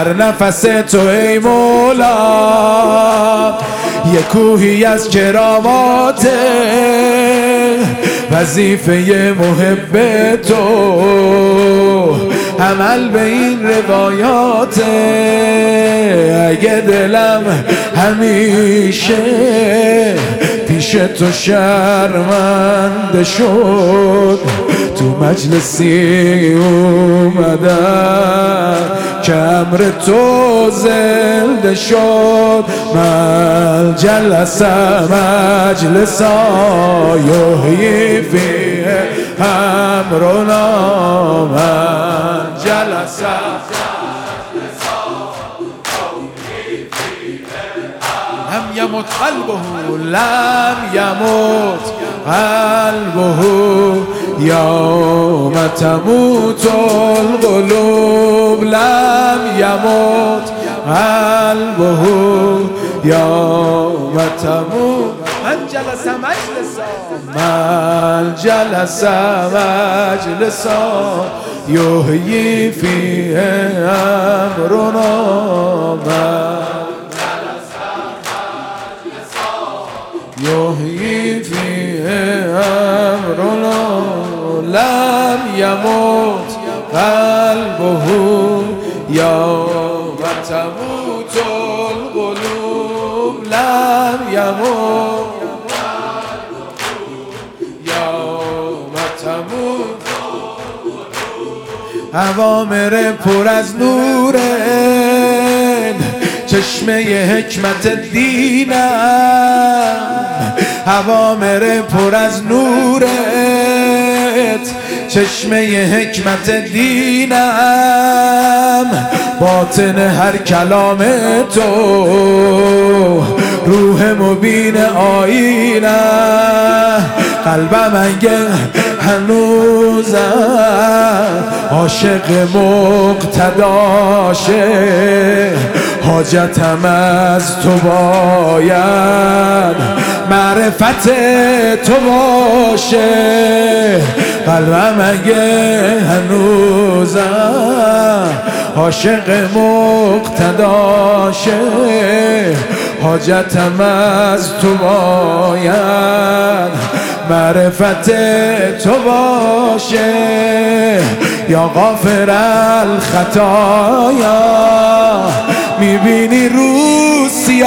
هر نفس تو ای مولا یه کوهی از کرامات، وظیفه محب تو عمل به این روایات. اگه دلم همیشه پیش تو شرمنده شد، تو مجلسی اومدم که امر تو زنده شد. من جلسه مجلسا یحیی فیه امرنا، من جلسه لم يمت قلبه، لم يمت قلبه يوم تموت القلوب، لم يمت قلبه يوم تموت. من جلس مجلسا، من جلس مجلسا يحيي فيه أمرنا، يحيي فيه أمرنا. لم يمت قلبه يوم تموت القلوب، لم يمت يوم تموت. اوامر پر از نورن، چشمه حکمت دینم. اوامر پر از نورت، چشمه حکمت دینم. باطن هر کلام تو روح مبین آینه. قلبم اگه هنوزم عاشق مقتداشه، حاجتم از تو باید معرفت تو باشه. قلبم اگه هنوزم عاشق مقتداشه، حاجتم از تو باید معرفت تو باشه. یا غافر الخطایا میبینی رو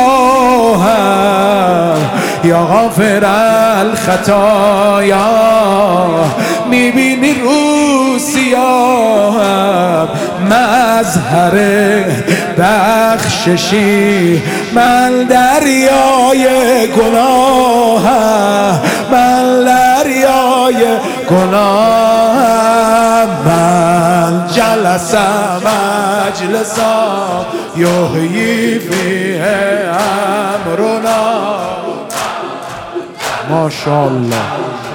سیاهم، یا غافر الخطایا میبینی رو سیاهم. مظهر بخششی من دریای گناهم، من دریای گناهم. من جلسه مجلسا یحیی فیه امرنا. ماشاءالله.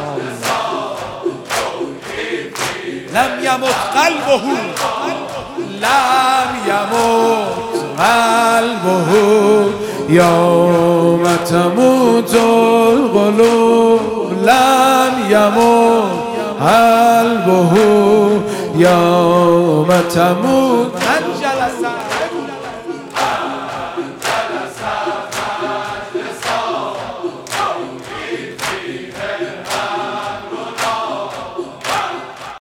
لم يمت قلبه، لم يمت قلبه يوم تموت القلوب، لم يمت قلبه يوم تموت.